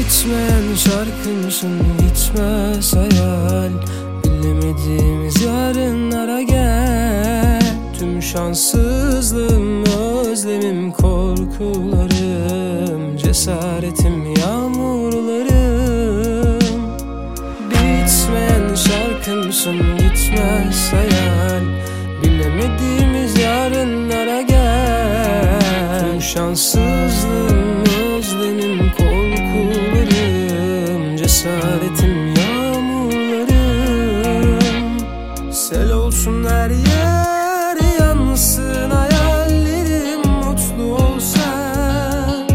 Bitmeyen şarkımsın, gitmez hayal. Bilemediğimiz yarınlara gel. Tüm şanssızlığım, özlemim, korkularım, cesaretim, yağmurlarım. Bitmeyen şarkımsın, gitmez hayal. Bilemediğimiz yarınlara gel. Tüm şanssızlığım, özlemim, korkularım, cesaretim, yağmurlarım. Sel olsun her yer, yansın hayallerim, mutlu olsan.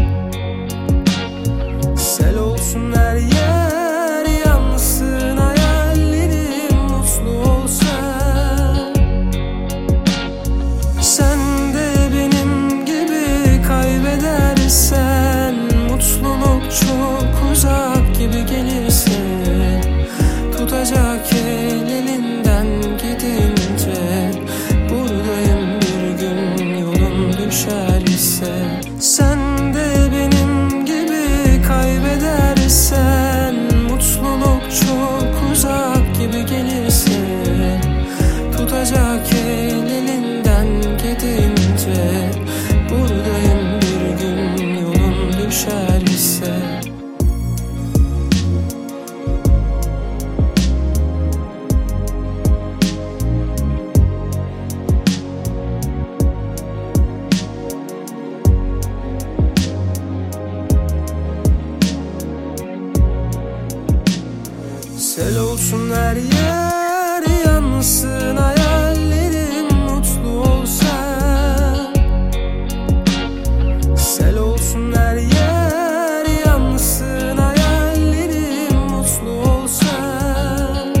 Sel olsun her yer, yansın hayallerim, mutlu olsan. Sen de benim gibi kaybedersen, mutluluk çok uzak gibi gelirse, tutacak el elinden gidince, buradayım bir gün yolun düşerse. Sen de benim gibi kaybedersen, mutluluk çok uzak gibi gelirse, tutacak el elinden gidince, buradayım bir gün yolun düşerse. Sel olsun her yer, yansın hayallerim, mutlu olsan. Sel olsun her yer, yansın hayallerim, mutlu olsan.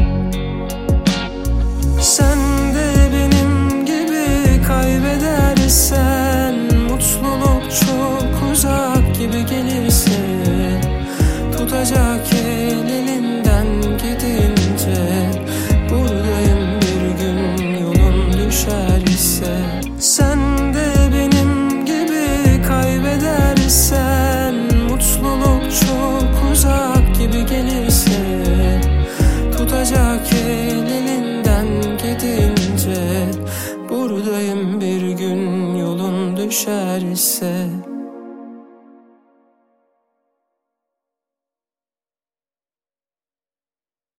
Sen de benim gibi kaybedersen, mutluluk çok uzak gibi gelirse, tutacak el elinden gidince, buradayım bir gün yolun düşerse. Sen de benim gibi kaybedersen, mutluluk çok uzak gibi gelirse, tutacak el elinden gidince, buradayım bir gün yolun düşerse.